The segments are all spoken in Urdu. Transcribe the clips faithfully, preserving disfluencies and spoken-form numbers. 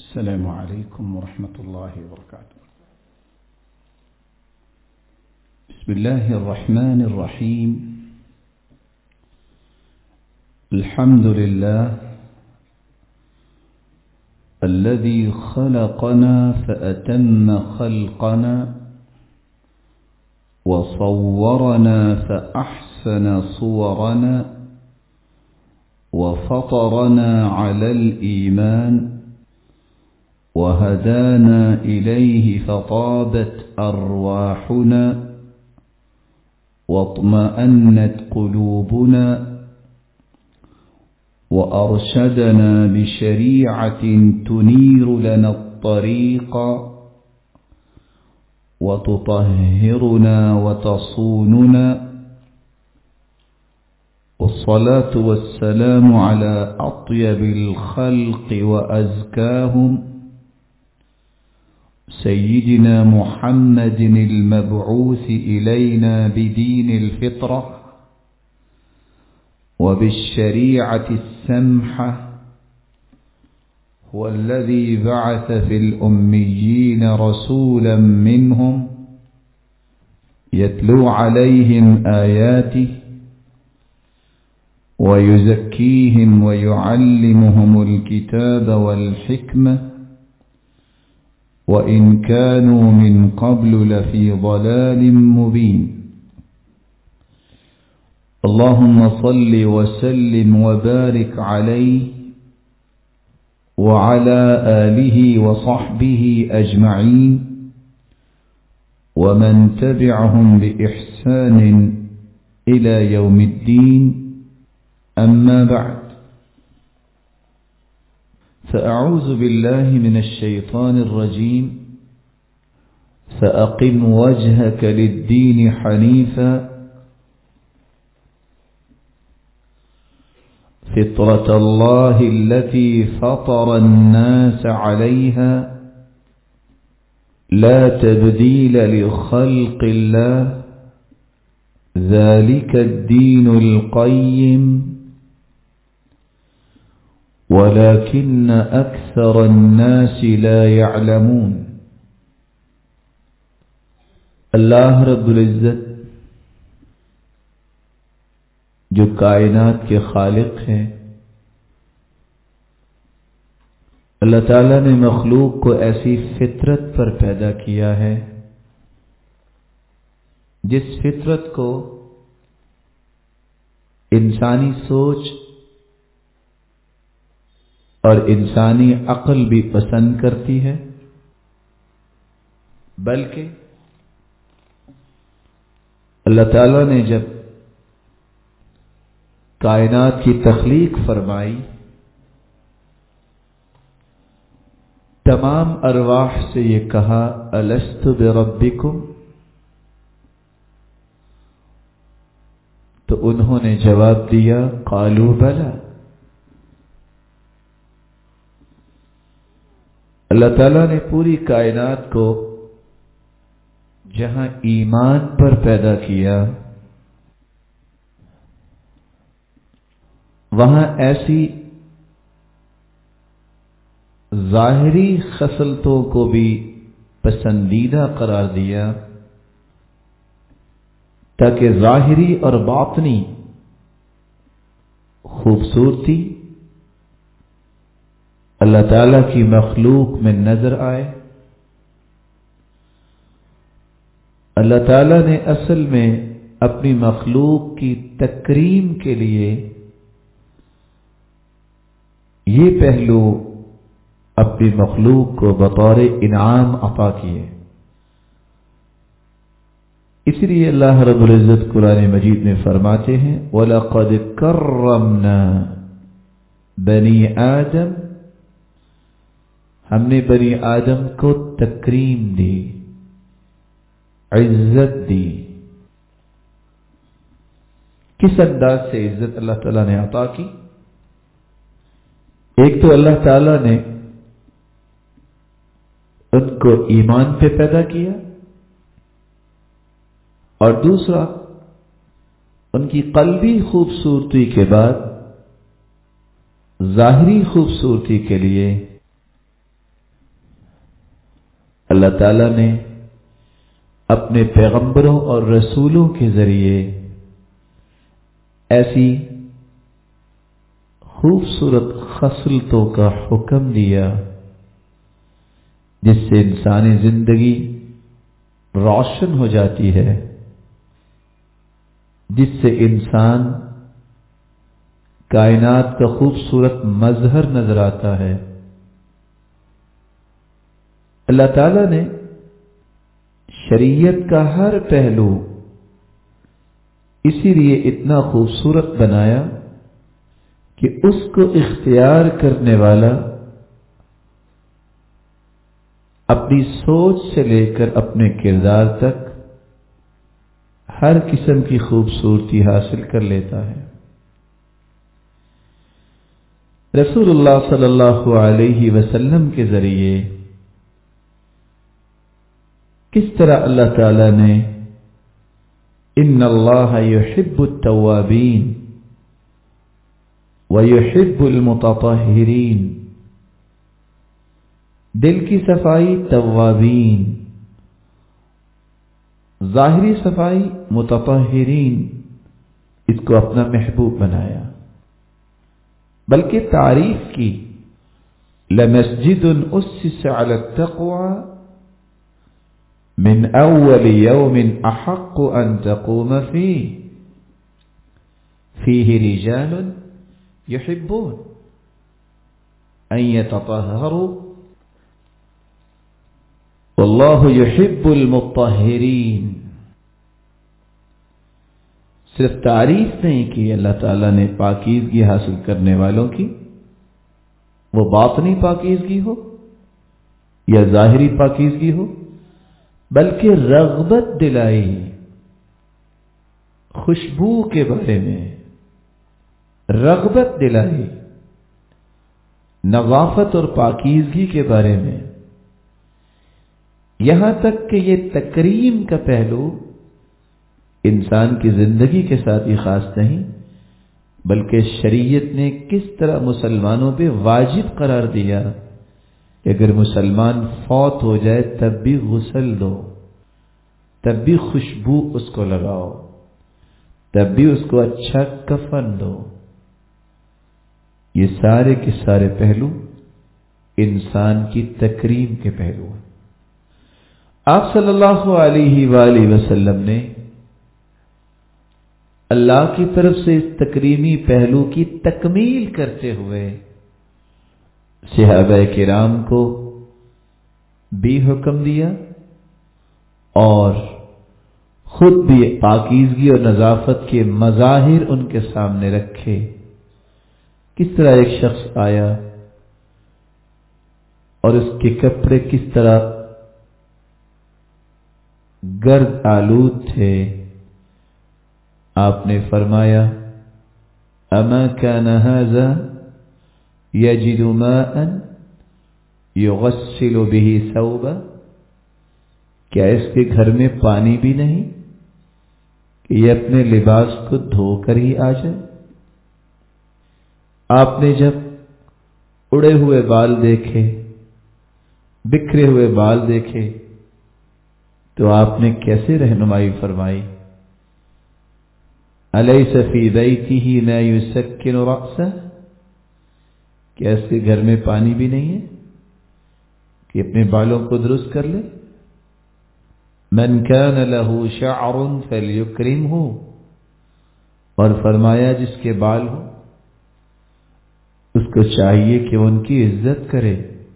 السلام عليكم ورحمة الله وبركاته. بسم الله الرحمن الرحيم. الحمد لله الذي خلقنا فأتم خلقنا وصورنا فأحسن صورنا وفطرنا على الإيمان وهدانا إليه فطابت أرواحنا واطمأنت قلوبنا وأرشدنا بشريعة تنير لنا الطريق وتطهرنا وتصوننا، والصلاة والسلام على أطيب الخلق وأزكاهم سيدنا محمد المبعوث إلينا بدين الفطرة وبالشريعة السمحة، هو الذي بعث في الأميين رسولا منهم يتلو عليهم آياته ويزكيهم ويعلمهم الكتاب والحكمة وإن كانوا من قبل لفي ضلال مبين. اللهم صل وسلم وبارك عليه وعلى آله وصحبه أجمعين ومن تبعهم بإحسان إلى يوم الدين، أما بعد، فأعوذ بالله من الشيطان الرجيم. فأقم وجهك للدين حنيفا فطرة الله التي فطر الناس عليها لا تبديل لخلق الله ذلك الدين القيم ولكن أكثر الناس لا يعلمون. اللہ رب العزت جو کائنات کے خالق ہیں، اللہ تعالیٰ نے مخلوق کو ایسی فطرت پر پیدا کیا ہے جس فطرت کو انسانی سوچ اور انسانی عقل بھی پسند کرتی ہے، بلکہ اللہ تعالیٰ نے جب کائنات کی تخلیق فرمائی، تمام ارواح سے یہ کہا الست بربکم، تو انہوں نے جواب دیا قالوا بلی۔ اللہ تعالیٰ نے پوری کائنات کو جہاں ایمان پر پیدا کیا، وہاں ایسی ظاہری خصلتوں کو بھی پسندیدہ قرار دیا تاکہ ظاہری اور باطنی خوبصورتی اللہ تعالیٰ کی مخلوق میں نظر آئے۔ اللہ تعالیٰ نے اصل میں اپنی مخلوق کی تکریم کے لیے یہ پہلو اپنی مخلوق کو بطور انعام عطا کیے۔ اس لیے اللہ رب العزت قرآن مجید میں فرماتے ہیں وَلَقَدْ كَرَّمْنَا بَنِي آدم، ہم نے بنی آدم کو تکریم دی، عزت دی۔ کس انداز سے عزت اللہ تعالیٰ نے عطا کی؟ ایک تو اللہ تعالیٰ نے ان کو ایمان پہ پیدا کیا، اور دوسرا ان کی قلبی خوبصورتی کے بعد ظاہری خوبصورتی کے لیے اللہ تعالیٰ نے اپنے پیغمبروں اور رسولوں کے ذریعے ایسی خوبصورت خصلتوں کا حکم دیا جس سے انسانی زندگی روشن ہو جاتی ہے، جس سے انسان کائنات کا خوبصورت مظہر نظر آتا ہے۔ اللہ تعالیٰ نے شریعت کا ہر پہلو اسی لیے اتنا خوبصورت بنایا کہ اس کو اختیار کرنے والا اپنی سوچ سے لے کر اپنے کردار تک ہر قسم کی خوبصورتی حاصل کر لیتا ہے۔ رسول اللہ صلی اللہ علیہ وسلم کے ذریعے کس طرح اللہ تعالی نے ان اللہ یحب التوابین ویحب المتطہرین، دل کی صفائی توابین، ظاہری صفائی متطہرین، اس کو اپنا محبوب بنایا، بلکہ تعریف کی لمسجد اسس علی التقوی من اول یوم احق ان تقوم فیہ فیہ رجال یحبون ان یتطہروا واللہ یحب المطہرین۔ صرف تعریف نہیں کی اللہ تعالیٰ نے پاکیزگی حاصل کرنے والوں کی، وہ باطنی پاکیزگی ہو یا ظاہری پاکیزگی ہو، بلکہ رغبت دلائی خوشبو کے بارے میں، رغبت دلائی نظافت اور پاکیزگی کے بارے میں، یہاں تک کہ یہ تکریم کا پہلو انسان کی زندگی کے ساتھ ہی خاص نہیں، بلکہ شریعت نے کس طرح مسلمانوں پہ واجب قرار دیا کہ اگر مسلمان فوت ہو جائے تب بھی غسل دو، تب بھی خوشبو اس کو لگاؤ، تب بھی اس کو اچھا کفن دو۔ یہ سارے کے سارے پہلو انسان کی تکریم کے پہلو ہیں۔ آپ صلی اللہ علیہ وآلہ وسلم نے اللہ کی طرف سے اس تکریمی پہلو کی تکمیل کرتے ہوئے صحابہ کرام کو بھی حکم دیا اور خود بھی پاکیزگی اور نظافت کے مظاہر ان کے سامنے رکھے۔ کس طرح ایک شخص آیا اور اس کے کپڑے کس طرح گرد آلود تھے، آپ نے فرمایا اما کان ھذا یجد ماء یغسل به ثوبا، کیا اس کے گھر میں پانی بھی نہیں کہ یہ اپنے لباس کو دھو کر ہی آ جائے؟ آپ نے جب اڑے ہوئے بال دیکھے، بکھرے ہوئے بال دیکھے، تو آپ نے کیسے رہنمائی فرمائی؟ الیس فی بیتہ ما یسکن رأسہ، کیا اس کے گھر میں پانی بھی نہیں ہے کہ اپنے بالوں کو درست کر لے؟ من کان لہ شعر فلیکرمہ، اور فرمایا جس کے بال ہو اس کو چاہیے کہ ان کی عزت کرے۔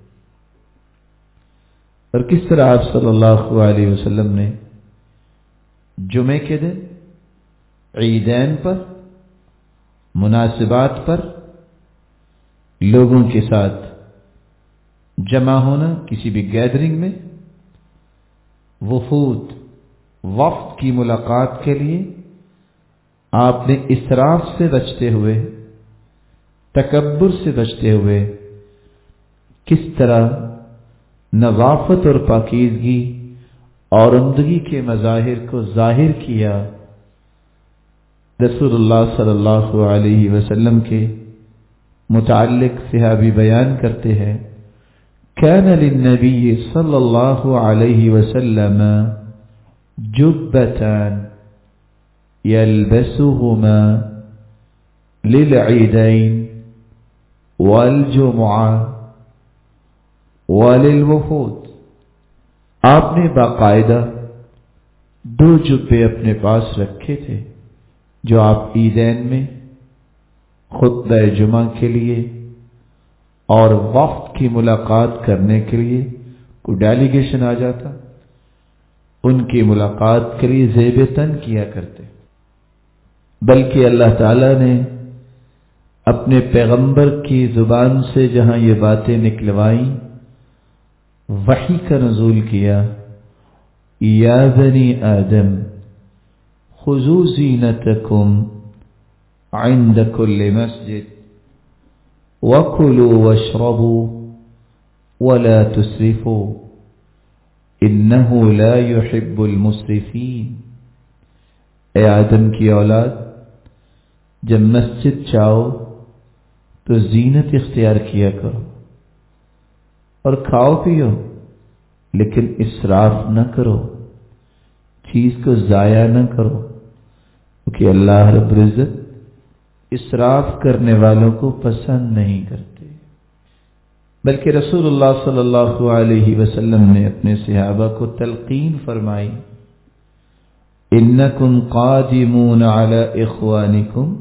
اور کس طرح آپ صلی اللہ علیہ وسلم نے جمعے کے دن، عیدین پر، مناسبات پر لوگوں کے ساتھ جمع ہونا، کسی بھی گیدرنگ میں، وفود وفد کی ملاقات کے لیے آپ نے اسراف سے بچتے ہوئے، تکبر سے بچتے ہوئے کس طرح نظافت اور پاکیزگی اور عمدگی کے مظاہر کو ظاہر کیا۔ رسول اللہ صلی اللہ علیہ وسلم کے متعلق صحابی بیان کرتے ہیں كان للنبي صلى الله عليه وسلم جبتان يلبسهما للعيدين والجمعة وللوفود. آپ نے باقاعدہ دو جبے اپنے پاس رکھے تھے جو آپ عیدین میں خطبہ جمعہ کے لیے اور وفد کی ملاقات کرنے کے لیے کوئی ڈیلیگیشن آ جاتا ان کی ملاقات کے لیے زیب تن کیا کرتے. بلکہ اللہ تعالی نے اپنے پیغمبر کی زبان سے جہاں یہ باتیں نکلوائیں وحی کا نزول کیا. یا بنی آدم خذوا زینتکم عند کل مسجد وَكُلُوا وَاشْرَبُوا وَلَا تُسْرِفُوا إِنَّهُ لَا يُحِبُّ الْمُسْرِفِينَ. اے آدم کی اولاد، جب مسجد جاؤ تو زینت اختیار کیا کرو اور کھاؤ پیو، لیکن اسراف نہ کرو، چیز کو ضائع نہ کرو، کیونکہ اللہ رب العزت اسراف کرنے والوں کو پسند نہیں کرتے. بلکہ رسول اللہ صلی اللہ علیہ وسلم نے اپنے صحابہ کو تلقین فرمائی، انکم قادمون علی اخوانکم،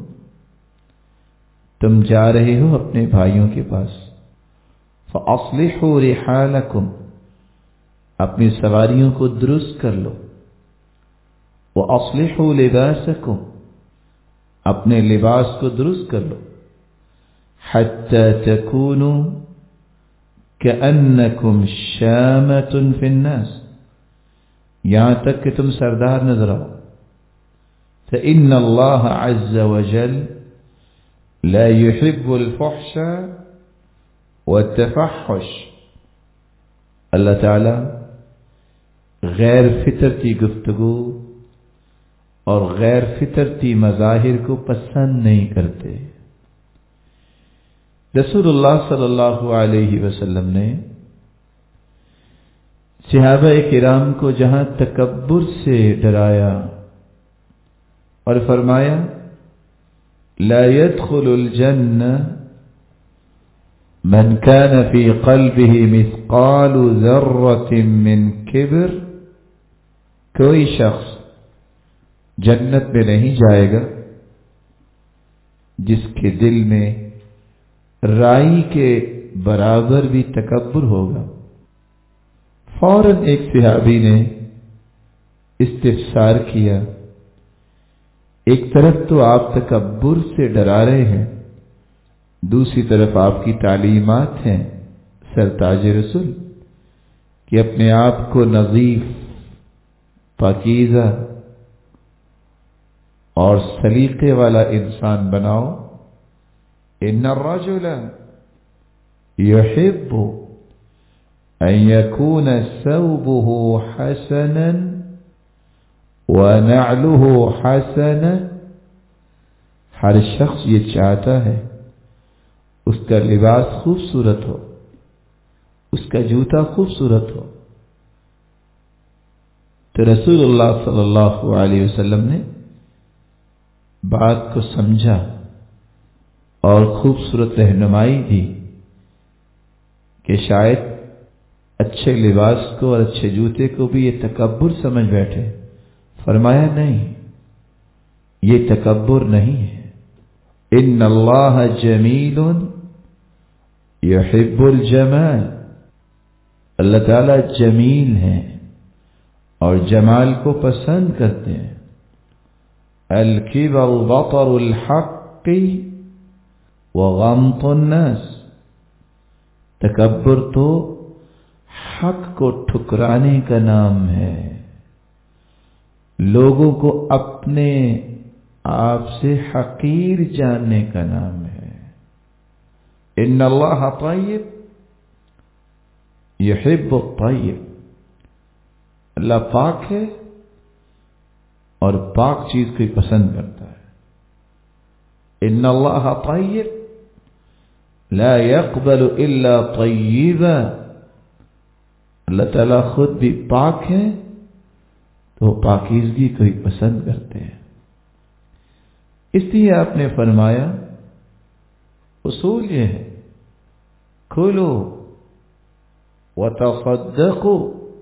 تم جا رہے ہو اپنے بھائیوں کے پاس، فاصلحوا رحالکم، اپنی سواریوں کو درست کر لو، واصلحوا لباسکم، اپنے لباس کو درست کر لو، حتی تکونوا کأنکم شامۃ فی الناس، یہاں تک کہ تم سردار نظر آؤ. فإن اللہ عز وجل لا يحب الفحش والتفحش، اللہ تعالی غیر فطرتی گفتگو اور غیر فطرتی مظاہر کو پسند نہیں کرتے. رسول اللہ صلی اللہ علیہ وسلم نے صحابہ کرام کو جہاں تکبر سے ڈرایا اور فرمایا لا يدخل الجنہ من كان في قلبه مثقال ذرة من کبر، کوئی شخص جنت میں نہیں جائے گا جس کے دل میں رائی کے برابر بھی تکبر ہوگا. فوراً ایک صحابی نے استفسار کیا، ایک طرف تو آپ تکبر سے ڈرا رہے ہیں، دوسری طرف آپ کی تعلیمات ہیں سرتاج رسول کہ اپنے آپ کو نظیف، پاکیزہ اور سلیقے والا انسان بناؤ. ان الرجل يحب ان يكون ثوبه حسنا ونعله حسنا، ہر شخص یہ چاہتا ہے اس کا لباس خوبصورت ہو، اس کا جوتا خوبصورت ہو. تو رسول اللہ صلی اللہ علیہ وسلم نے بات کو سمجھا اور خوبصورت رہنمائی دی کہ شاید اچھے لباس کو اور اچھے جوتے کو بھی یہ تکبر سمجھ بیٹھے. فرمایا نہیں، یہ تکبر نہیں ہے. ان اللہ جمیل یحب الجمال، اللہ تعالی جمیل ہیں اور جمال کو پسند کرتے ہیں. الکبر بطر الحق وغمط الناس، تکبر تو حق کو ٹھکرانے کا نام ہے، لوگوں کو اپنے آپ سے حقیر جاننے کا نام ہے. ان اللہ طیب یحب الطیب، اللہ پاک ہے اور پاک چیز کو پسند کرتا ہے. ان اللہ طیب لا يقبل الا طیبا اللہ تعالیٰ خود بھی پاک ہے تو وہ پاکیزگی کو ہی پسند کرتے ہیں. اس لیے آپ نے فرمایا اصول یہ ہے کھولو وتصدقوا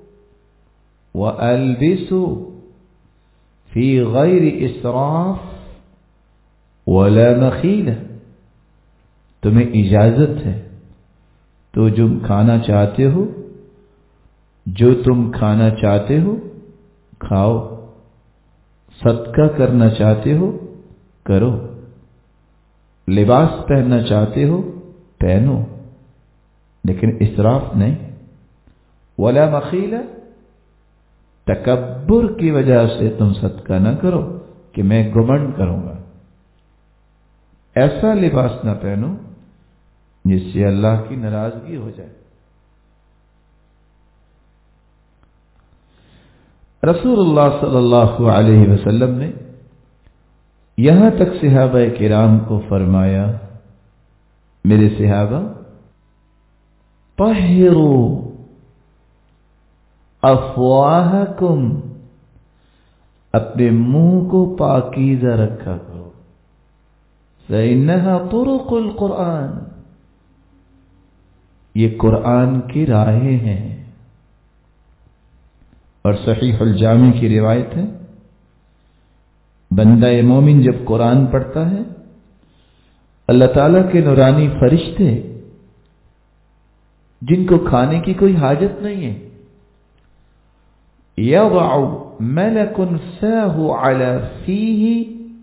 والبسوا فی غیر اسراف ولا مخیلہ. تمہیں اجازت ہے تو جو کھانا چاہتے ہو جو تم کھانا چاہتے ہو کھاؤ، صدقہ کرنا چاہتے ہو کرو، لباس پہننا چاہتے ہو پہنو، لیکن اسراف نہیں. ولا مخیلہ، تکبر کی وجہ سے تم صدقہ نہ کرو کہ میں گھمنڈ کروں گا. ایسا لباس نہ پہنو جس سے اللہ کی ناراضگی ہو جائے. رسول اللہ صلی اللہ علیہ وسلم نے یہاں تک صحابہ کرام کو فرمایا میرے صحابہ طہروا افواہکم، اپنے منہ کو پاکیزہ رکھا کرو. فإنها طرق القرآن، یہ قرآن کی راہیں ہیں. اور صحیح الجامع کی روایت ہے بندہ مومن جب قرآن پڑھتا ہے اللہ تعالیٰ کے نورانی فرشتے جن کو کھانے کی کوئی حاجت نہیں ہے یضع ملک فاہ علی فیہ،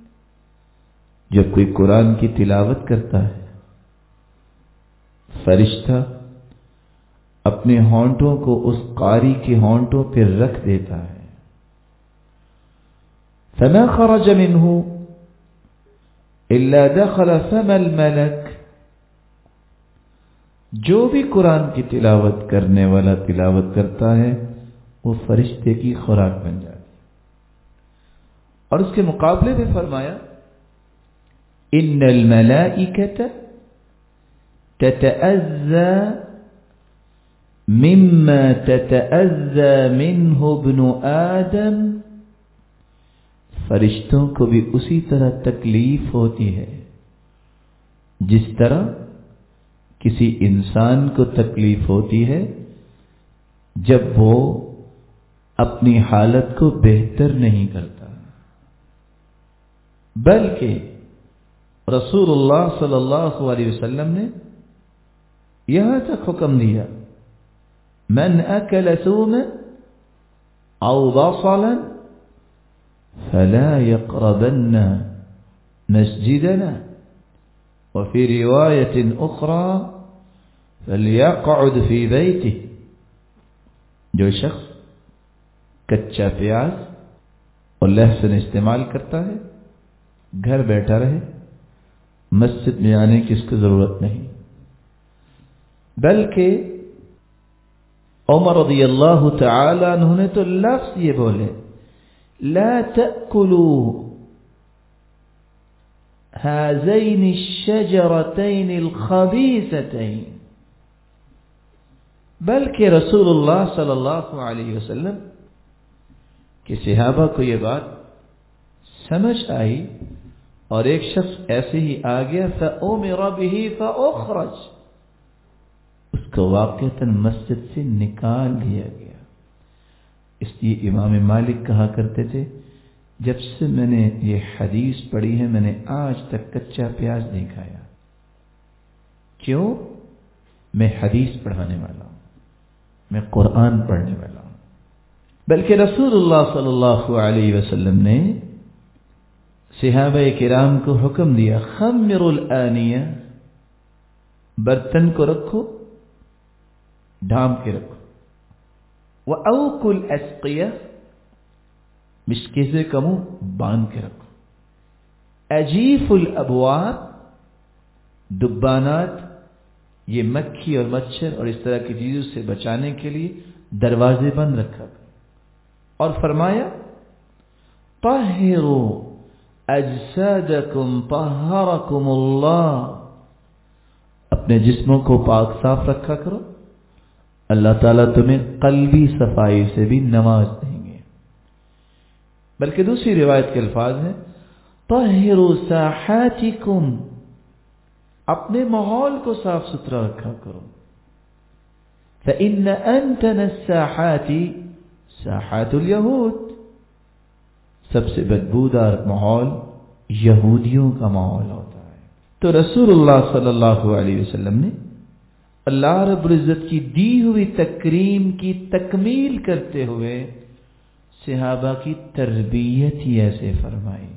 جب کوئی قرآن کی تلاوت کرتا ہے فرشتہ اپنے ہونٹوں کو اس قاری کے ہونٹوں پہ رکھ دیتا ہے. فما خرج منہ الا دخل فم الملک، جو بھی قرآن کی تلاوت کرنے والا تلاوت کرتا ہے وہ فرشتے کی خوراک بن جاتی. اور اس کے مقابلے میں فرمایا ان الملائکۃ تتأذى مما تتأذى منه ابن آدم، فرشتوں کو بھی اسی طرح تکلیف ہوتی ہے جس طرح کسی انسان کو تکلیف ہوتی ہے جب وہ اپنی حالت کو بہتر نہیں کرتا. بلکہ رسول اللہ صلی اللہ علیہ وسلم نے یہاں تک حکم دیا من اکل ثوما او بصلا فلا يقربن مسجدنا وفي رواية اخرى فليقعد في بيته. جو شخص کچا پیاز اور لہسن استعمال کرتا ہے گھر بیٹھا رہے، مسجد میں آنے کی اس کو ضرورت نہیں. بلکہ عمر رضی اللہ تعالی عنہ نے تو لفظ یہ بولے لا تأکلوا هذین الشجرتین الخبیثتین، بلکہ رسول اللہ صلی اللہ علیہ وسلم کہ صحابہ کو یہ بات سمجھ آئی اور ایک شخص ایسے ہی آ گیا فأمر به فأخرج، اس کو واقعتاً مسجد سے نکال دیا گیا. اس لیے امام مالک کہا کرتے تھے جب سے میں نے یہ حدیث پڑھی ہے میں نے آج تک کچا پیاز نہیں کھایا. کیوں؟ میں حدیث پڑھانے والا ہوں، میں قرآن پڑھنے والا ہوں. بلکہ رسول اللہ صلی اللہ علیہ وسلم نے صحابہ کرام کو حکم دیا خمر الآنیہ، برتن کو رکھو ڈھانپ کے رکھو. وَأَوْقُ الْأَسْقِيَةِ، مشکے سے کمو باندھ کے رکھو. اجیف الابواب، دبانات یہ مکھی اور مچھر اور اس طرح کی چیزوں سے بچانے کے لیے دروازے بند رکھا. اور فرمایا طہروا اجسادکم طہرکم اللہ، اپنے جسموں کو پاک صاف رکھا کرو اللہ تعالیٰ تمہیں قلبی صفائی سے بھی نواز دیں گے. بلکہ دوسری روایت کے الفاظ ہیں طہروا ساحاتکم، اپنے ماحول کو صاف ستھرا رکھا کرو. فإن أنتن الساحات ساحات اليہود، سب سے بدبودار ماحول یہودیوں کا ماحول ہوتا ہے. تو رسول اللہ صلی اللہ علیہ وسلم نے اللہ رب العزت کی دی ہوئی تکریم کی تکمیل کرتے ہوئے صحابہ کی تربیت ہی ایسے فرمائی.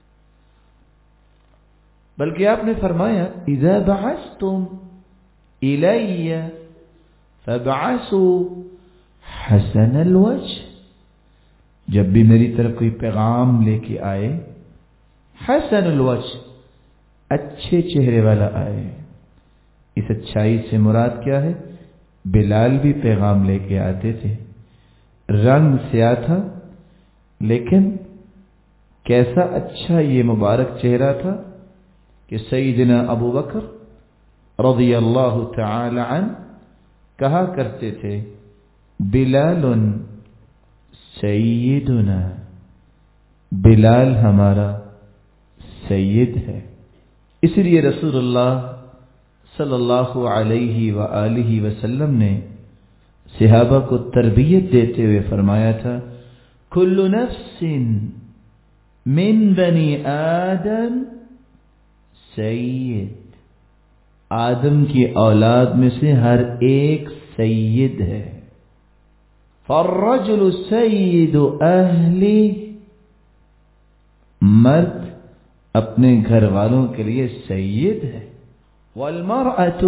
بلکہ آپ نے فرمایا اذا بعثتم الی فابعثوا حسن الوجه، جب بھی میری طرف کوئی پیغام لے کے آئے حسن الوجه، اچھے چہرے والا آئے. اس اچھائی سے مراد کیا ہے؟ بلال بھی پیغام لے کے آتے تھے، رنگ سیاہ تھا لیکن کیسا اچھا یہ مبارک چہرہ تھا کہ سیدنا ابو بکر رضی اللہ تعالی عنہ کہا کرتے تھے بلال سیدنا، بلال ہمارا سید ہے. اس لیے رسول اللہ صلی اللہ علیہ وآلہ وسلم نے صحابہ کو تربیت دیتے ہوئے فرمایا تھا کل نفس من بنی آدم سید، آدم کی اولاد میں سے ہر ایک سید ہے. فالرجل سید اہلی، مرد اپنے گھر والوں کے لیے سید ہے. والمرأة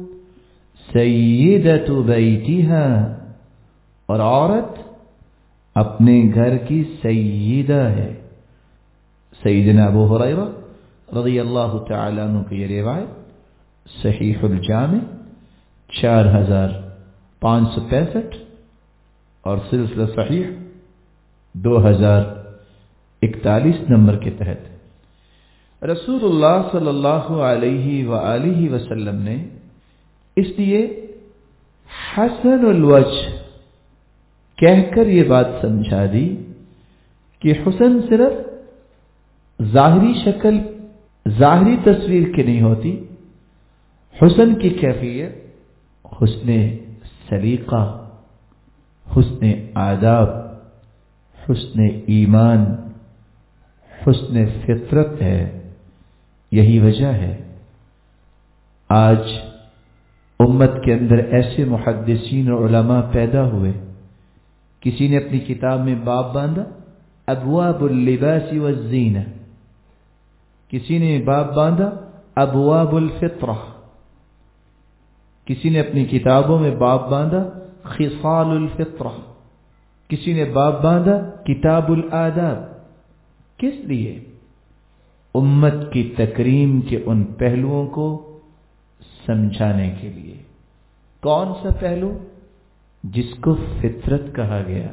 سیدۃ بیتہا، اور عورت اپنے گھر کی سیدہ ہے. سیدنا ابو ہریرہ رضی اللہ تعالی عنہ کی یہ روایت صحیح الجامع چار ہزار پانچ سو پینسٹھ اور سلسلہ صحیح دو ہزار اکتالیس نمبر کے تحت رسول اللہ صلی اللہ علیہ وآلہ وسلم نے اس لیے حسن الوجہ کہہ کر یہ بات سمجھا دی کہ حسن صرف ظاہری شکل، ظاہری تصویر کی نہیں ہوتی. حسن کی کیفیت حسن سلیقہ، حسن آداب، حسن ایمان، حسن فطرت ہے. یہی وجہ ہے آج امت کے اندر ایسے محدثین اور علماء پیدا ہوئے. کسی نے اپنی کتاب میں باب باندھا ابواب اللباس والزینہ، کسی نے باب باندھا ابواب الفطرہ، کسی نے اپنی کتابوں میں باب باندھا خصال الفطرہ، کسی نے باب باندھا کتاب الآداب. کس لیے؟ امت کی تکریم کے ان پہلوؤں کو سمجھانے کے لیے. کون سا پہلو؟ جس کو فطرت کہا گیا،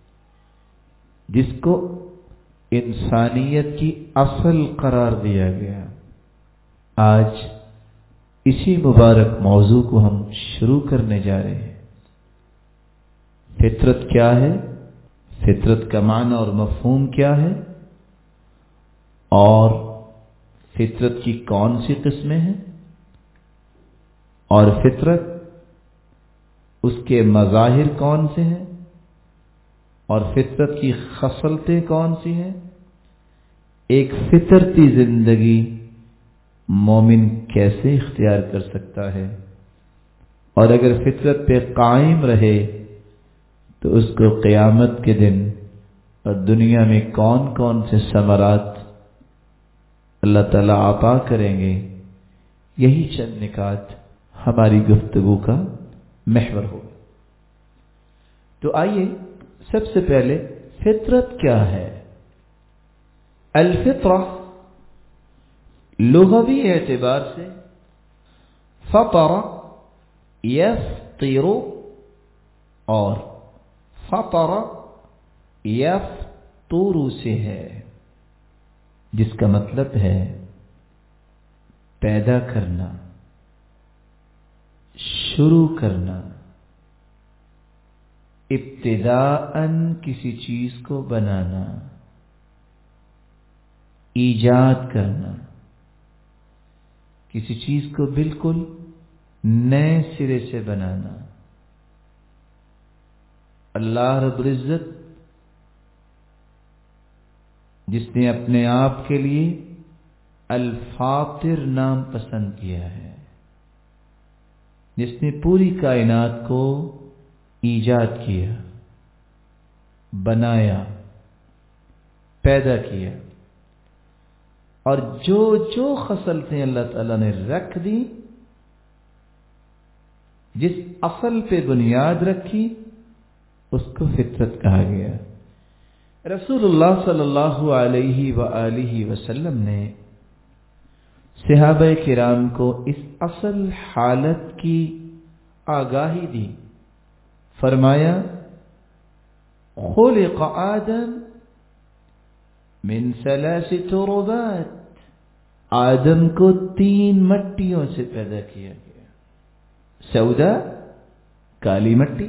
جس کو انسانیت کی اصل قرار دیا گیا. آج اسی مبارک موضوع کو ہم شروع کرنے جا رہے ہیں. فطرت کیا ہے؟ فطرت کا معنی اور مفہوم کیا ہے؟ اور فطرت کی کون سی قسمیں ہیں؟ اور فطرت اس کے مظاہر کون سے ہیں؟ اور فطرت کی خصلتیں کون سی ہیں؟ ایک فطرتی زندگی مومن کیسے اختیار کر سکتا ہے؟ اور اگر فطرت پہ قائم رہے تو اس کو قیامت کے دن اور دنیا میں کون کون سے ثمرات اللہ تعالیٰ عطا کریں گے. یہی چند نکات ہماری گفتگو کا محور ہوگا. تو آئیے سب سے پہلے فطرت کیا ہے؟ الفطرہ لغوی اعتبار سے فطر یفطر اور فطر یفطر سے ہے، جس کا مطلب ہے پیدا کرنا، شروع کرنا، ابتداءً کسی چیز کو بنانا، ایجاد کرنا، کسی چیز کو بالکل نئے سرے سے بنانا۔ اللہ رب العزت جس نے اپنے آپ کے لیے الفاطر نام پسند کیا ہے، جس نے پوری کائنات کو ایجاد کیا، بنایا، پیدا کیا، اور جو جو خصلتیں اللہ تعالی نے رکھ دی، جس اصل پہ بنیاد رکھی، اس کو فطرت کہا گیا۔ رسول اللہ صلی اللہ علیہ وآلہ وسلم نے صحابہ کرام کو اس اصل حالت کی آگاہی دی، فرمایا خلق آدم من ثلاث تربات، آدم کو تین مٹیوں سے پیدا کیا گیا، سودا کالی مٹی،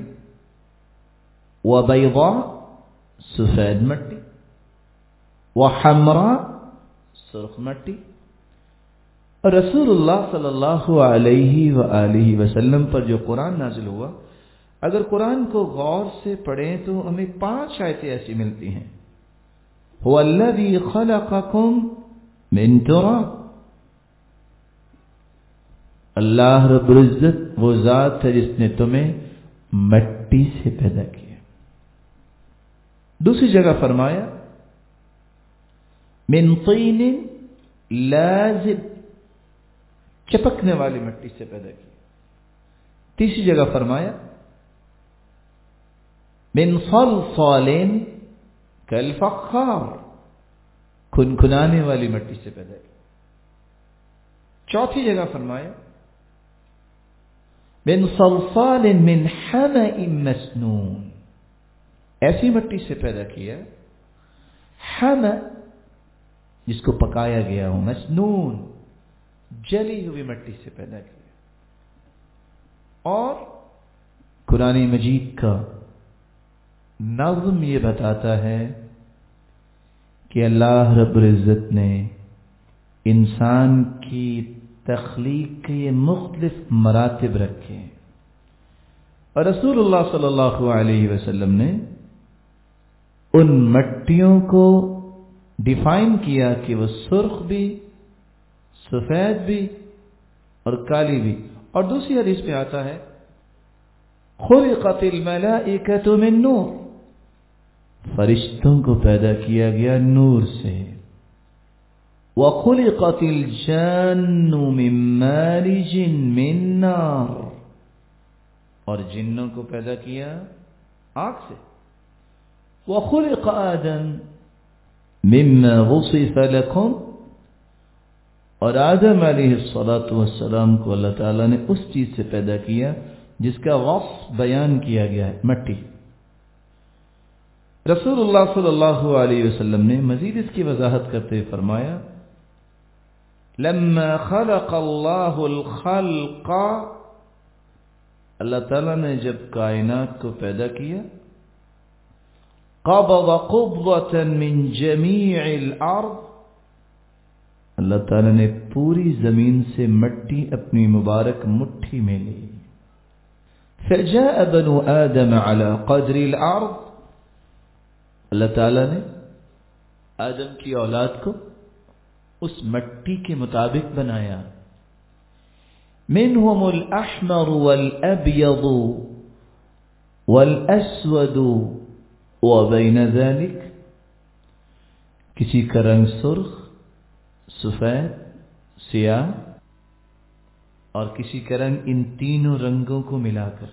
وبیضاء سفید مٹی، وحمراء سرخ مٹی۔ اور رسول اللہ صلی اللہ علیہ وآلہ وسلم پر جو قرآن نازل ہوا، اگر قرآن کو غور سے پڑھیں تو ہمیں پانچ آیتیں ایسی ملتی ہیں۔ هو الذی خلقکم من تراب، اللہ رب العزت وہ ذات ہے جس نے تمہیں مٹی سے پیدا کیا۔ دوسری جگہ فرمایا من طین لازب، چپکنے والی مٹی سے پیدا کیا۔ تیسری جگہ فرمایا من صلصال کالفخار، کھنکھنانے والی مٹی سے پیدا کیا۔ چوتھی جگہ فرمایا من صلصال من حمأ مسنون، ایسی مٹی سے پیدا کیا، حمأ جس کو پکایا گیا ہو، مسنون جلی ہوئی مٹی سے پیدا کیا۔ اور قرآن مجید کا نظم یہ بتاتا ہے کہ اللہ رب العزت نے انسان کی تخلیق کے یہ مختلف مراتب رکھے ہیں، اور رسول اللہ صلی اللہ علیہ وسلم نے ان مٹیوں کو ڈیفائن کیا کہ وہ سرخ بھی، سفید بھی اور کالی بھی۔ اور دوسری حدیث میں آتا ہے خلقت الملائکۃ من نور، فرشتوں کو پیدا کیا گیا نور سے۔ وخلقت الجان من مارج من نار، اور جنوں کو پیدا کیا آگ سے۔ وخلق آدم مما وصف لكم، اور آدم علیہ الصلاۃ والسلام کو اللہ تعالیٰ نے اس چیز سے پیدا کیا جس کا وصف بیان کیا گیا ہے، مٹی۔ رسول اللہ صلی اللہ علیہ وسلم نے مزید اس کی وضاحت کرتے ہوئے فرمایا لما خلق اللہ الخلق، اللہ تعالیٰ نے جب کائنات کو پیدا کیا، قبض قبضة من جميع الارض، اللہ تعالیٰ نے پوری زمین سے مٹی اپنی مبارک مٹھی میں لی۔ فجاء بنو آدم على قدر الارض، اللہ تعالیٰ نے آدم کی اولاد کو اس مٹی کے مطابق بنایا۔ منهم الاحمر والابيض والاسود وبين ذلك، کسی کا رنگ سرخ، سفید، سیاہ، اور کسی کا رنگ ان تینوں رنگوں کو ملا کر۔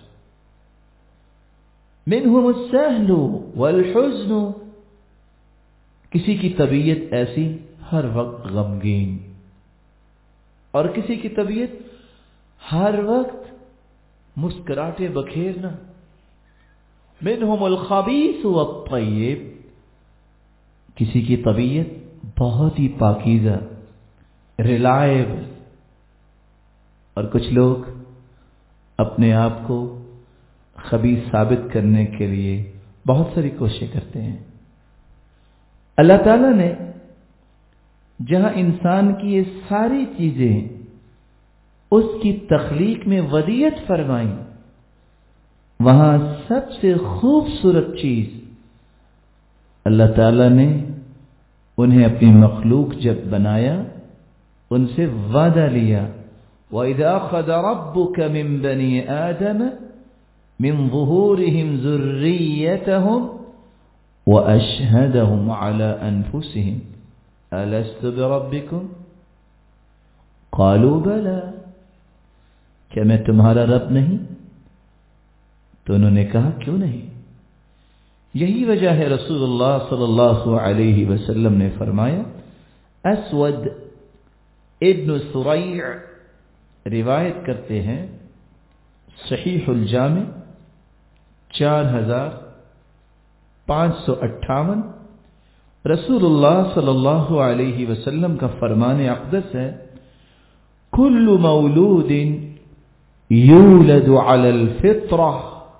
منهم السهل والحزن، کسی کی طبیعت ایسی ہر وقت غمگین، اور کسی کی طبیعت ہر وقت مسکراہٹے بکھیرنا۔ منهم الخبیث والطیب، کسی کی طبیعت بہت ہی پاکیزہ، ریلائبل، اور کچھ لوگ اپنے آپ کو خبیث ثابت کرنے کے لیے بہت ساری کوششیں کرتے ہیں۔ اللہ تعالیٰ نے جہاں انسان کی یہ ساری چیزیں اس کی تخلیق میں ودیت فرمائی، وہاں سب سے خوبصورت چیز اللہ تعالیٰ نے انہیں اپنی مخلوق جب بنایا ان سے وعدہ لیا، وَإِذَا أَخَذَ رَبُّكَ مِن بَنِي آدَمَ مِن ظُهُورِهِمْ ذُرِّيَّتَهُمْ وَأَشْهَدَهُمْ عَلَى أَنفُسِهِمْ أَلَسْتُ بِرَبِّكُمْ قَالُوا بَلَى، کیا میں تمہارا رب نہیں؟ تو انہوں نے کہا کیوں نہیں۔ یہی وجہ ہے رسول اللہ صلی اللہ علیہ وسلم نے فرمایا، اسود ابن سریع روایت کرتے ہیں صحیح الجامع چار ہزار پانچ سو اٹھاون، رسول اللہ صلی اللہ علیہ وسلم کا فرمان اقدس ہے، کل مولود یولد علی الفطرہ،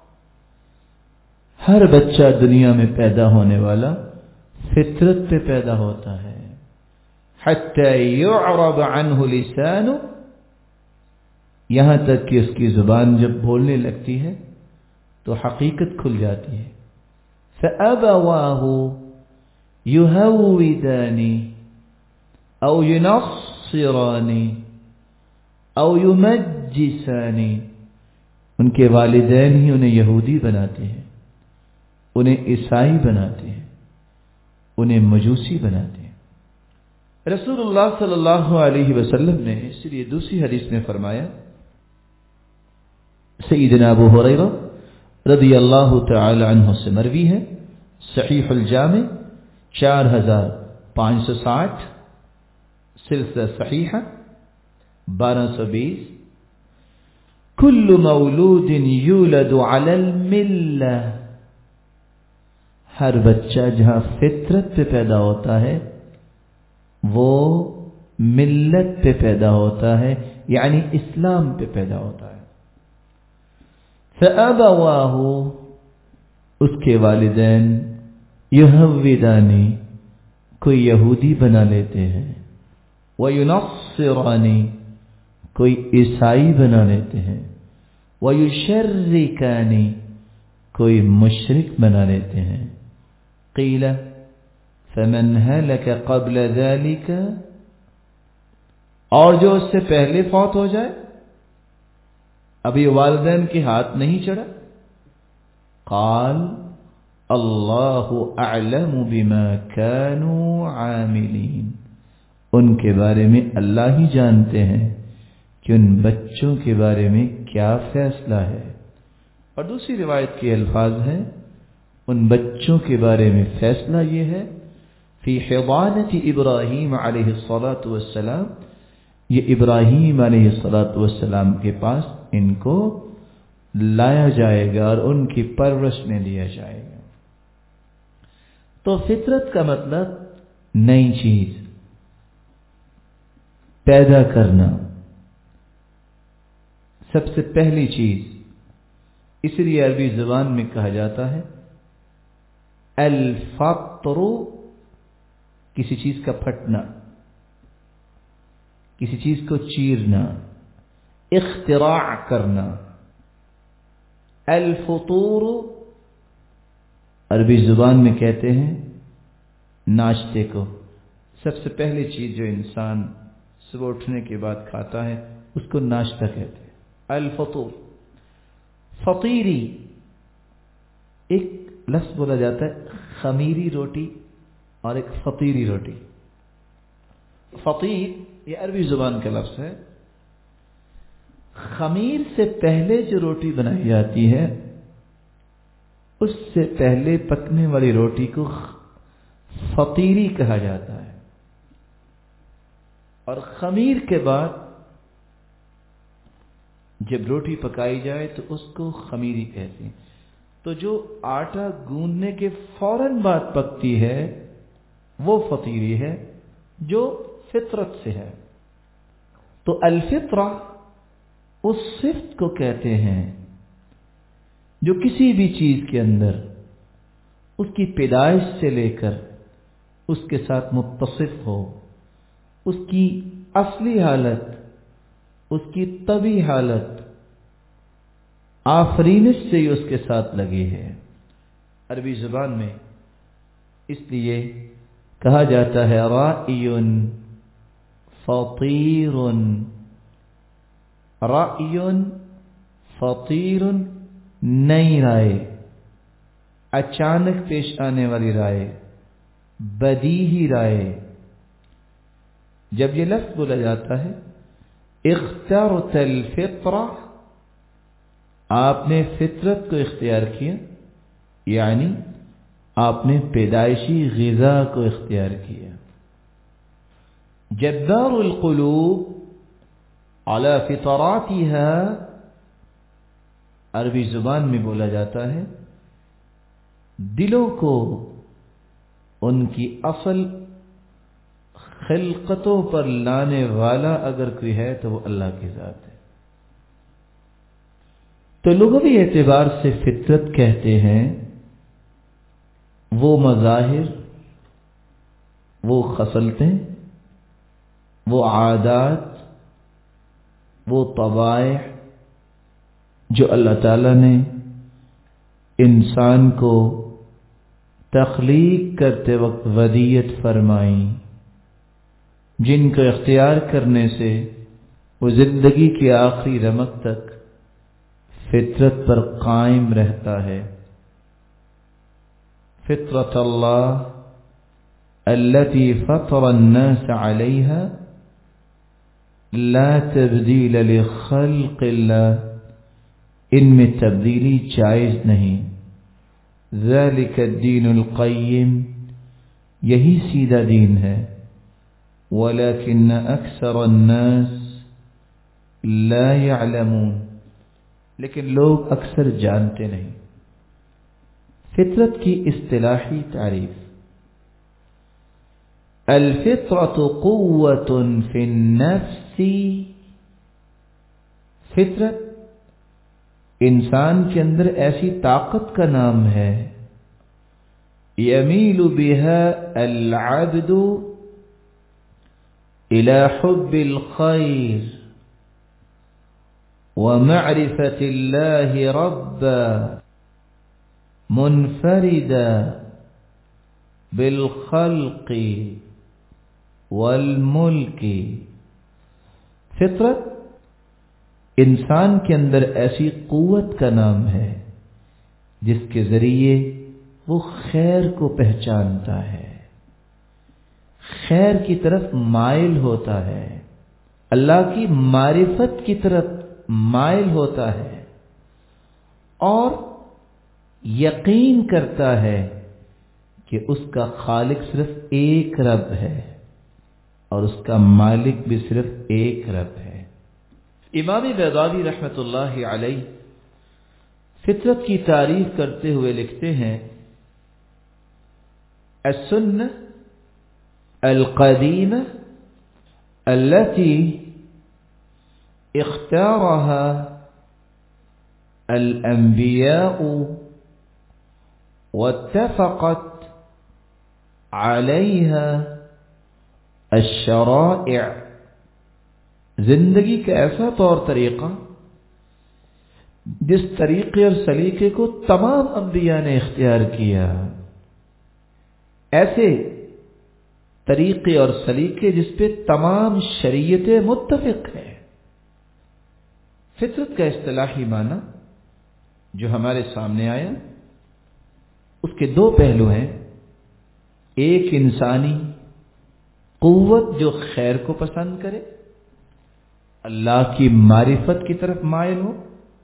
ہر بچہ دنیا میں پیدا ہونے والا فطرت پہ پیدا ہوتا ہے، حتی یعرب عنہ لسانہ، یہاں تک کہ اس کی زبان جب بولنے لگتی ہے تو حقیقت کھل جاتی ہے۔ فَأَبَوَاهُ يُهَوِّدَانِ أَوْ يُنَصِّرَانِ أَوْ يُمَجِّسَانِ، ان کے والدین ہی انہیں یہودی بناتے ہیں، انہیں عیسائی بناتے ہیں، انہیں مجوسی بناتے ہیں۔ رسول اللہ صلی اللہ علیہ وسلم نے اس لیے دوسری حدیث میں فرمایا، سیدنا ابو ہریرہ رضی اللہ تعالی عنہ سے مروی ہے، صحیح الجامع چار ہزار پانچ سو ساٹھ، سلسلہ صحیحہ بارہ سو بیس، کل مولود یولد علی الملہ، ہر بچہ جہاں فطرت پہ پیدا ہوتا ہے وہ ملت پہ پیدا ہوتا ہے، یعنی اسلام پہ پیدا ہوتا ہے۔ فَأَبَوَاهُ، اس کے والدین، یُهَوِّدَانِ، کوئی یہودی بنا لیتے ہیں، وَيُنَصِّرَانِ، کوئی عیسائی بنا لیتے ہیں، وَيُشَرِّكَانِ، کوئی مشرک بنا لیتے ہیں۔ قیل فمن هلك قبل ذلك، اور جو اس سے پہلے فوت ہو جائے، ابھی والدین کے ہاتھ نہیں چڑھا، قال اللہ اعلم بما كانوا عاملین، ان کے بارے میں اللہ ہی جانتے ہیں کہ ان بچوں کے بارے میں کیا فیصلہ ہے۔ اور دوسری روایت کے الفاظ ہیں، ان بچوں کے بارے میں فیصلہ یہ ہے، فی حضانۃ ابراہیم علیہ الصلاۃ والسلام، یہ ابراہیم علیہ الصلاۃ والسلام کے پاس ان کو لایا جائے گا اور ان کی پرورش میں لیا جائے گا۔ تو فطرت کا مطلب نئی چیز پیدا کرنا، سب سے پہلی چیز، اس لیے عربی زبان میں کہا جاتا ہے الفطر، کسی چیز کا پھٹنا، کسی چیز کو چیرنا، اختراع کرنا۔ الفطور عربی زبان میں کہتے ہیں ناشتے کو، سب سے پہلی چیز جو انسان صبح اٹھنے کے بعد کھاتا ہے اس کو ناشتہ کہتے ہیں، الفطور۔ فطیری ایک لفظ بولا جاتا ہے، خمیری روٹی اور ایک فطیری روٹی۔ فطیر یہ عربی زبان کا لفظ ہے، خمیر سے پہلے جو روٹی بنائی جاتی ہے اس سے پہلے پکنے والی روٹی کو فطیری کہا جاتا ہے، اور خمیر کے بعد جب روٹی پکائی جائے تو اس کو خمیری کہتے ہیں۔ تو جو آٹا گوندنے کے فوراً بعد پکتی ہے وہ فطیری ہے جو فطرت سے ہے۔ تو الفطرہ اس صفت کو کہتے ہیں جو کسی بھی چیز کے اندر اس کی پیدائش سے لے کر اس کے ساتھ متصف ہو، اس کی اصلی حالت، اس کی طبعی حالت آفرینش سے ہی اس کے ساتھ لگی ہے۔ عربی زبان میں اس لیے کہا جاتا ہے رائیٌ فطیر، رائیٌ فطیر نئی رائے، اچانک پیش آنے والی رائے، بدیہی رائے۔ جب یہ لفظ بولا جاتا ہے اخترت الفطرہ، آپ نے فطرت کو اختیار کیا، یعنی آپ نے پیدائشی غذا کو اختیار کیا۔ جبار القلوب على فطراتها، عربی زبان میں بولا جاتا ہے دلوں کو ان کی اصل خلقتوں پر لانے والا اگر کوئی ہے تو وہ اللہ کی ذات ہے۔ تو لغوی اعتبار سے فطرت کہتے ہیں وہ مظاہر، وہ خصلتیں، وہ عادات، وہ طبائع جو اللہ تعالی نے انسان کو تخلیق کرتے وقت ودیت فرمائی، جن کو اختیار کرنے سے وہ زندگی کی آخری رمق تک فطرت پر قائم رہتا ہے۔ فطرت اللہ التي فطر الناس عليها لا تبدیل لخلق اللہ، ان میں تبدیلی جائز نہیں۔ ذلك الدین القیم، یہی سیدھا دین ہے۔ ولكن اکثر الناس لا يعلمون، لیکن لوگ اکثر جانتے نہیں۔ فطرت کی اصطلاحی تعریف: الفطرۃ قوۃ فی النفس، فطرت انسان کے اندر ایسی طاقت کا نام ہے، یمیل بها العبد الى حب الخیر ومعرفة الله ربا منفردا بالخلق والملک۔ فطرت انسان کے اندر ایسی قوت کا نام ہے جس کے ذریعے وہ خیر کو پہچانتا ہے، خیر کی طرف مائل ہوتا ہے، اللہ کی معرفت کی طرف مائل ہوتا ہے، اور یقین کرتا ہے کہ اس کا خالق صرف ایک رب ہے اور اس کا مالک بھی صرف ایک رب ہے۔ امام بیضاوی رحمۃ اللہ علیہ فطرت کی تعریف کرتے ہوئے لکھتے ہیں السنة القديمة التي اختارها الأنبياء واتفقت عليها الشرائع، زندگی کا ایسا طور طریقہ جس طریقے اور سلیقے کو تمام انبیاء نے اختیار کیا، ایسے طریقے اور سلیقے جس پہ تمام شریعتیں متفق ہیں۔ فطرت کا اصطلاحی معنی جو ہمارے سامنے آیا اس کے دو پہلو ہیں، ایک انسانی قوت جو خیر کو پسند کرے، اللہ کی معرفت کی طرف مائل ہو،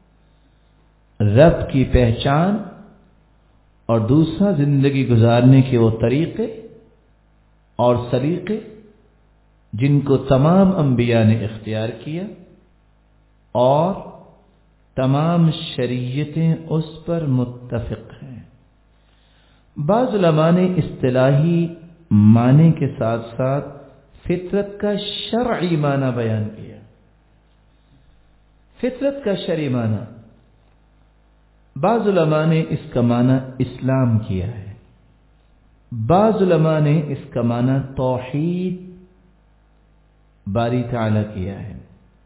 رب کی پہچان، اور دوسرا زندگی گزارنے کے وہ طریقے اور سلیقے جن کو تمام انبیاء نے اختیار کیا اور تمام شریعتیں اس پر متفق ہیں۔ بعض علماء نے اصطلاحی معنی کے ساتھ ساتھ فطرت کا شرعی معنی بیان کیا۔ فطرت کا شرعی معنی بعض علماء نے اس کا معنی اسلام کیا ہے، بعض علماء نے اس کا معنی توحید باری تعالی کیا ہے،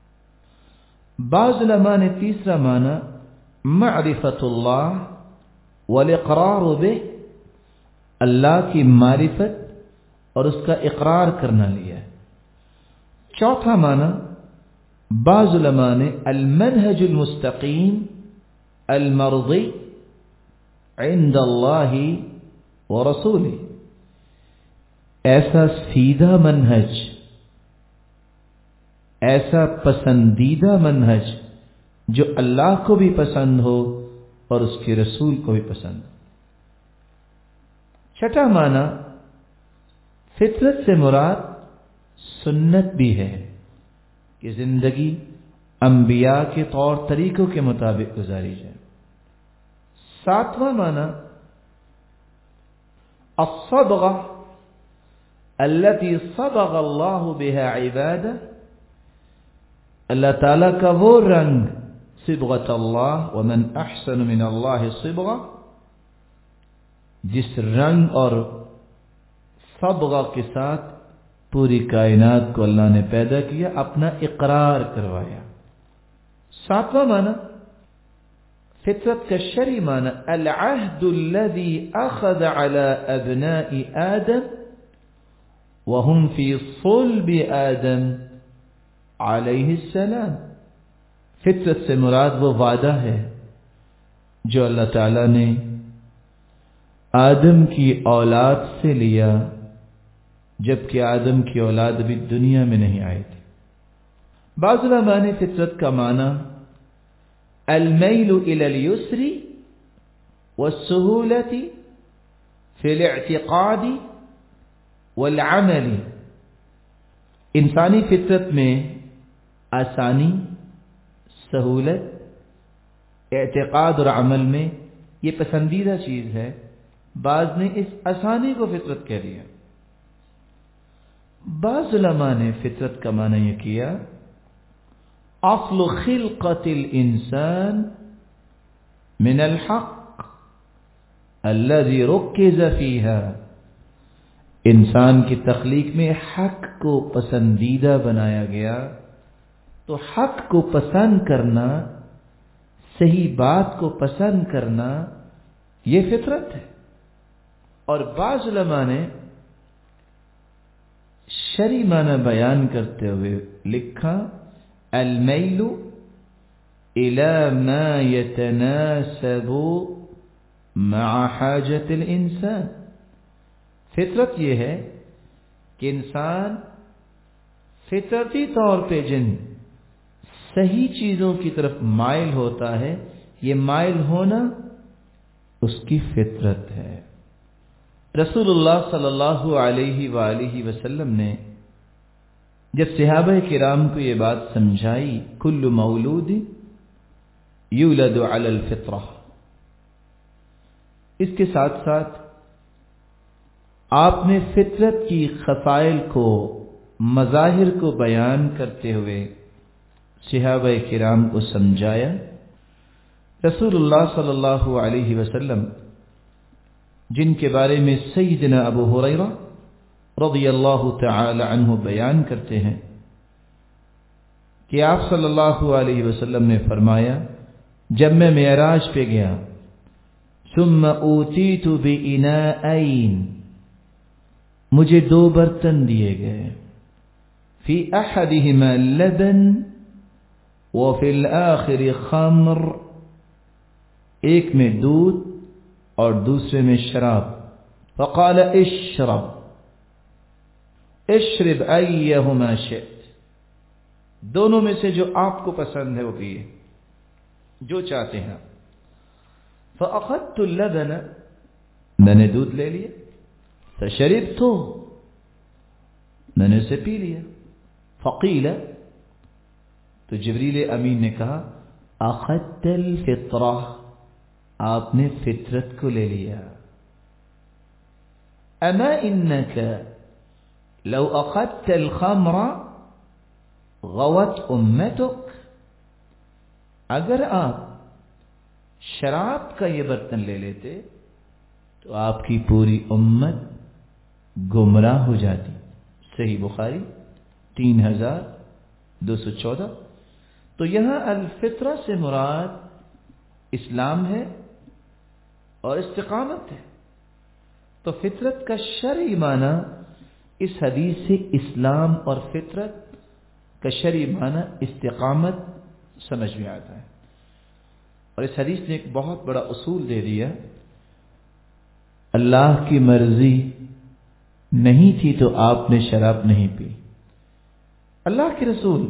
بعض علماء نے تیسرا معنی معرفت اللہ والاقرار بہ، اللہ کی معرفت اور اس کا اقرار کرنا لیا ہے۔ چوتھا معنی بعض علماء نے المنہج المستقیم المرضی عند اللہ ورسولہ، ایسا سیدھا منہج، ایسا پسندیدہ منہج جو اللہ کو بھی پسند ہو اور اس کے رسول کو بھی پسند ہو۔ چھٹا معنی فطرت سے مراد سنت بھی ہے کہ زندگی انبیاء کے طور طریقوں کے مطابق گزاری جائے۔ ساتواں معنی الصبغہ التي صبغ اللہ بها عبادہ، اللہ تعالیٰ کا وہ رنگ، صبغۃ اللہ ومن احسن من اللہ صبغہ، جس رنگ اور صبغہ کے ساتھ پوری کائنات کو اللہ نے پیدا کیا، اپنا اقرار کروایا۔ ساتواں معنی فطرت کا شرعی معنی العہد الذي اخذ على ابناء آدم وهم في صلب آدم علیہ السلام، فطرت سے مراد وہ وعدہ ہے جو اللہ تعالی نے آدم کی اولاد سے لیا جبکہ آدم کی اولاد بھی دنیا میں نہیں آئی تھی۔ بعض علماء نے فطرت کا معنی المیل الی اليسر والسہولۃ فی الاعتقاد والعمل، انسانی فطرت میں آسانی، سہولت، اعتقاد اور عمل میں یہ پسندیدہ چیز ہے۔ بعض نے اس آسانی کو فطرت کہہ دیا۔ بعض علماء نے فطرت کا معنی یہ کیا اصل خلقت الانسان من الحق الذي ركز فيها، انسان کی تخلیق میں حق کو پسندیدہ بنایا گیا، تو حق کو پسند کرنا، صحیح بات کو پسند کرنا، یہ فطرت ہے۔ اور بعض علماء نے شرعی معنی بیان کرتے ہوئے لکھا المیل الى ما يتناسب مع حاجت الانسان، فطرت یہ ہے کہ انسان فطرتی طور پہ جن صحیح چیزوں کی طرف مائل ہوتا ہے، یہ مائل ہونا اس کی فطرت ہے۔ رسول اللہ صلی اللہ علیہ وآلہ وسلم نے جب صحابہ کرام کو یہ بات سمجھائی کل مولود یولد علی الفطرہ، اس کے ساتھ ساتھ آپ نے فطرت کی خصائل کو، مظاہر کو بیان کرتے ہوئے صحابہ کرام کو سمجھایا۔ رسول اللہ صلی اللہ علیہ وسلم جن کے بارے میں سیدنا ابو ہریرہ رضی اللہ تعالی عنہ بیان کرتے ہیں کہ آپ صلی اللہ علیہ وسلم نے فرمایا جب میں معراج پہ گیا ثم اوتیت بإناءین، مجھے دو برتن دیے گئے، فی احدہما لبن وفی الآخر خمر، ایک میں دودھ اور دوسرے میں شراب، فقال اشرب اشرب ایہما شئت، دونوں میں سے جو آپ کو پسند ہے وہ پیئے، جو چاہتے ہیں۔ فأخذت اللبن، میں نے دودھ لے لیا، فشربت، میں نے اسے پی لیا۔ فقیل، تو جبریل امین نے کہا اخذت الفطرہ، آپ نے فطرت کو لے لیا۔ اما انک لو اخذت الخمر غوت امتک، اگر آپ شراب کا یہ برتن لے لیتے تو آپ کی پوری امت گمراہ ہو جاتی. صحیح بخاری تین ہزار دو سو چودہ. تو یہاں الفطرہ سے مراد اسلام ہے اور استقامت ہے. تو فطرت کا شرعی معنی اس حدیث سے اسلام اور فطرت کا شرعی معنی استقامت سمجھ میں آتا ہے. اور اس حدیث نے ایک بہت بڑا اصول دے دیا. اللہ کی مرضی نہیں تھی تو آپ نے شراب نہیں پی. اللہ کے رسول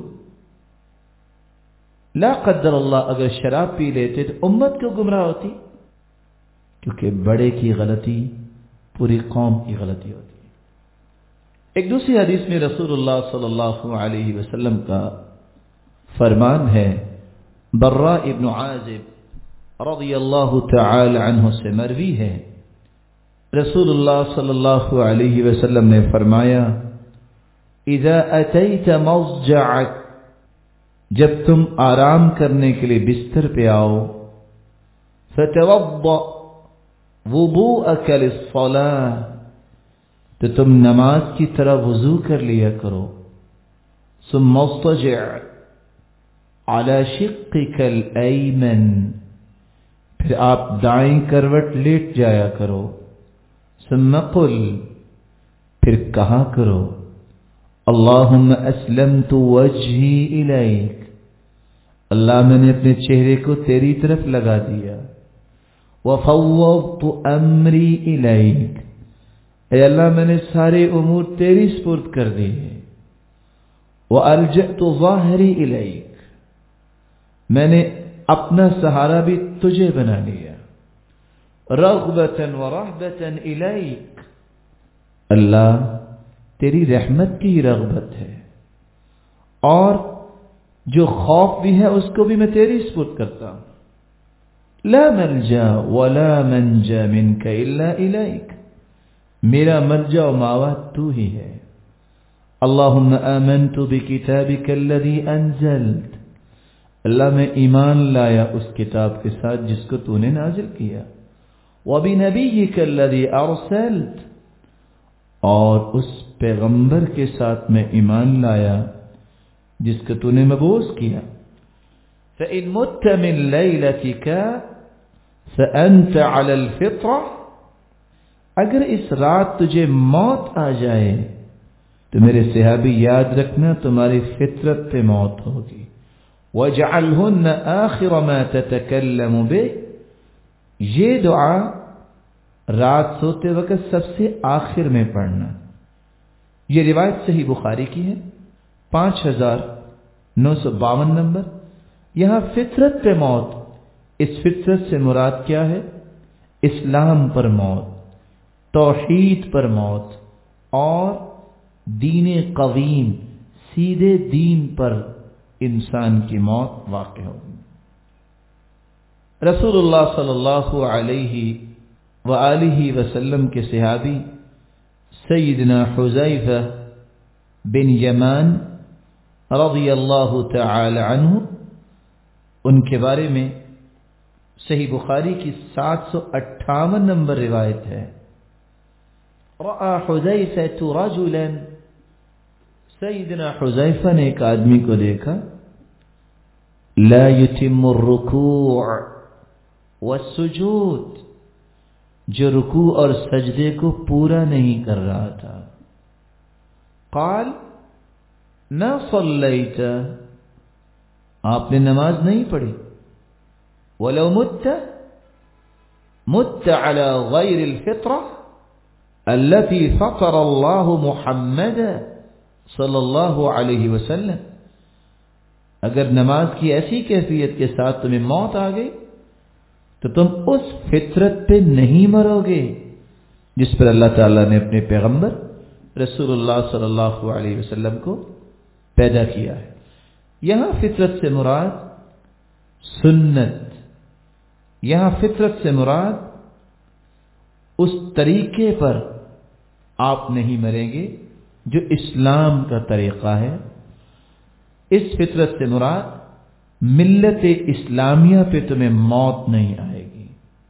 لا قدر اللہ اگر شراب پی لیتے تو امت کیوں گمراہ ہوتی؟ کیونکہ بڑے کی غلطی پوری قوم کی غلطی ہوتی ہے. ایک دوسری حدیث میں رسول اللہ صلی اللہ علیہ وسلم کا فرمان ہے. براء ابن عازب رضی اللہ تعالی عنہ سے مروی ہے رسول اللہ صلی اللہ علیہ وسلم نے فرمایا اذا اتیت مضجعک جب تم آرام کرنے کے لیے بستر پہ آؤ فتوضأ وضوءک للصلاة تو تم نماز کی طرح وضو کر لیا کرو. ثم اضطجع على شقك الایمن پھر آپ دائیں کروٹ لیٹ جایا کرو. ثم قل پھر کہا کرو اللہم اسلمت وجہی الیک اللہ میں نے اپنے چہرے کو تیری طرف لگا دیا. وفوضت امری الیک اے اللہ میں نے سارے امور تیری سپرد کر دیے. والجأت ظاہری الیک میں نے اپنا سہارا بھی تجھے بنا لیا. رغبتا ورہبتا الیک اللہ تیری رحمت کی رغبت ہے اور جو خوف بھی ہے اس کو بھی میں تیری سپرد کرتا ہوں. لا ملجا ولا منجا منک الا الیک میرا ملجا و ماوا تو ہی ہے. اللہم آمنت بکتابک الذی انزلت اللہ میں ایمان لایا اس کتاب کے ساتھ جس کو تو نے نازل کیا. وبنبیک الذی ارسلت اور اس پیغمبر کے ساتھ میں ایمان لایا جس کو تو نے مبعوث کیا. فإن مت من لیلتک فأنت علی الفطرہ اگر اس رات تجھے موت آ جائے تو میرے صحابی یاد رکھنا تمہاری فطرت پہ موت ہوگی. وَاجْعَلْهُنَّ آخِرَ مَا تَتَكَلَّمُ بِهِ یہ دعا رات سوتے وقت سب سے آخر میں پڑھنا. یہ روایت صحیح بخاری کی ہے پانچ ہزار نو سو باون نمبر. یہاں فطرت پہ موت اس فطرت سے مراد کیا ہے؟ اسلام پر موت توحید پر موت اور دین قویم سیدھے دین پر انسان کی موت واقع ہوگی. رسول اللہ صلی اللہ علیہ وآلہ وسلم کے صحابی سیدنا حذیفہ بن یمان رضی اللہ تعالی عنہ ان کے بارے میں صحیح بخاری کی سات سو اٹھاون نمبر روایت ہے. رأى حذیفہ رجلا سیدنا حذیفہ نے ایک آدمی کو دیکھا لا یتم الرکوع والسجود جو رکوع اور سجدے کو پورا نہیں کر رہا تھا. قال ما صلیت آپ نے نماز نہیں پڑھی. ولو مت مت على غیر الفطرہ التي فطر اللہ محمد صلی اللہ علیہ وسلم اگر نماز کی ایسی کیفیت کے ساتھ تمہیں موت آ گئی تو تم اس فطرت پہ نہیں مرو گے جس پر اللہ تعالیٰ نے اپنے پیغمبر رسول اللہ صلی اللہ علیہ وسلم کو پیدا کیا ہے. یہاں فطرت سے مراد سنت یہاں فطرت سے مراد اس طریقے پر آپ نہیں مریں گے جو اسلام کا طریقہ ہے. اس فطرت سے مراد ملت اسلامیہ پہ تمہیں موت نہیں آئے گی۔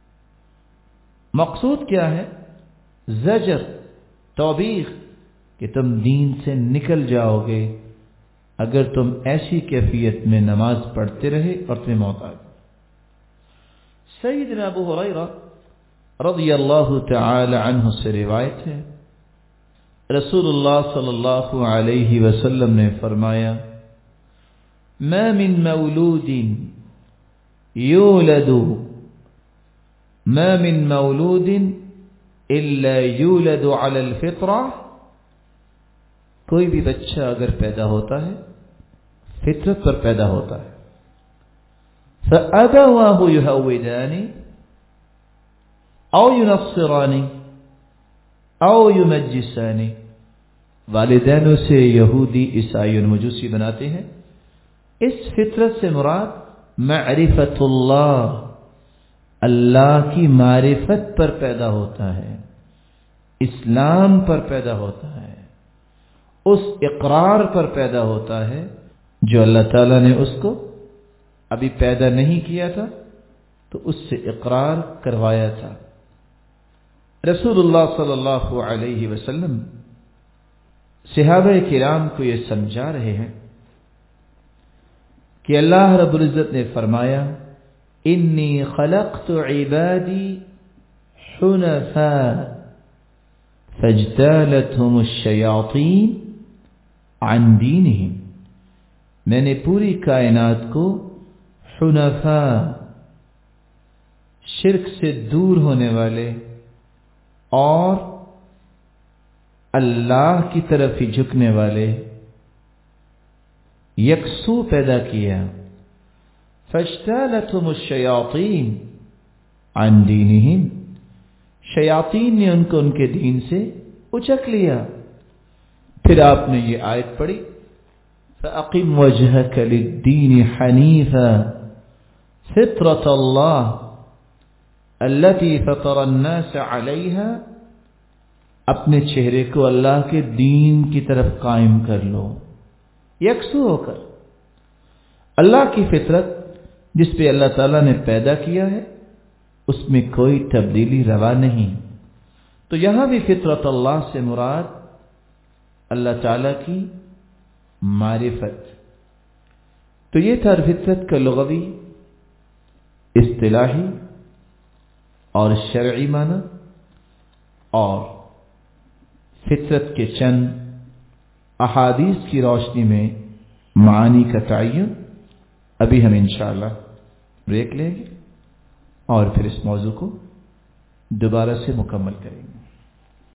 مقصود کیا ہے؟ زجر، توبیخ کہ تم دین سے نکل جاؤ گے اگر تم ایسی کیفیت میں نماز پڑھتے رہے اور تمہیں موت آ گئی۔ سیدنا ابو ہریرہ رضی اللہ تعالی عنہ سے روایت ہے، رسول اللہ صلی اللہ علیہ وسلم نے فرمایا، ما من مولود یولد ما من مولود الا یولد علی الفطرہ، کوئی بھی بچہ اگر پیدا ہوتا ہے فطرت پر پیدا ہوتا ہے، فأبواه يهودان او ينصران او يمجسان، والدین اسے یہودی، عیسائی اور مجوسی بناتے ہیں۔ اس فطرت سے مراد معرفت اللہ، اللہ کی معرفت پر پیدا ہوتا ہے، اسلام پر پیدا ہوتا ہے، اس اقرار پر پیدا ہوتا ہے جو اللہ تعالیٰ نے اس کو ابھی پیدا نہیں کیا تھا تو اس سے اقرار کروایا تھا۔ رسول اللہ صلی اللہ علیہ وسلم صحابہ کرام کو یہ سمجھا رہے ہیں کہ اللہ رب العزت نے فرمایا، انی خلقت عبادی حنفاء فاجتالتهم الشیاطین عن دینہم، میں نے پوری کائنات کو حنفاء، شرک سے دور ہونے والے اور اللہ کی طرف ہی جھکنے والے یکسو پیدا کیا۔ فاجتالتهم الشیاطین عن دینہم، شیاطین نے ان کو ان کے دین سے اچک لیا۔ پھر آپ نے یہ آیت پڑھی، فَأَقِمْ وَجْهَكَ لِلدِّينِ حَنِيفًا فِطْرَةَ اللَّهِ الَّتِي فَطَرَ النَّاسَ عَلَيْهَا، اپنے چہرے کو اللہ کے دین کی طرف قائم کر لو، یکسو ہو کر۔ اللہ کی فطرت جس پہ اللہ تعالیٰ نے پیدا کیا ہے اس میں کوئی تبدیلی روا نہیں۔ تو یہاں بھی فطرت اللہ سے مراد اللہ تعالیٰ کی معرفت۔ تو یہ تھا فطرت کا لغوی، اصطلاحی اور شرعی معنی، اور فطرت کے چند احادیث کی روشنی میں معانی کا تعین۔ ابھی ہم انشاءاللہ بریک لیں گے اور پھر اس موضوع کو دوبارہ سے مکمل کریں گے۔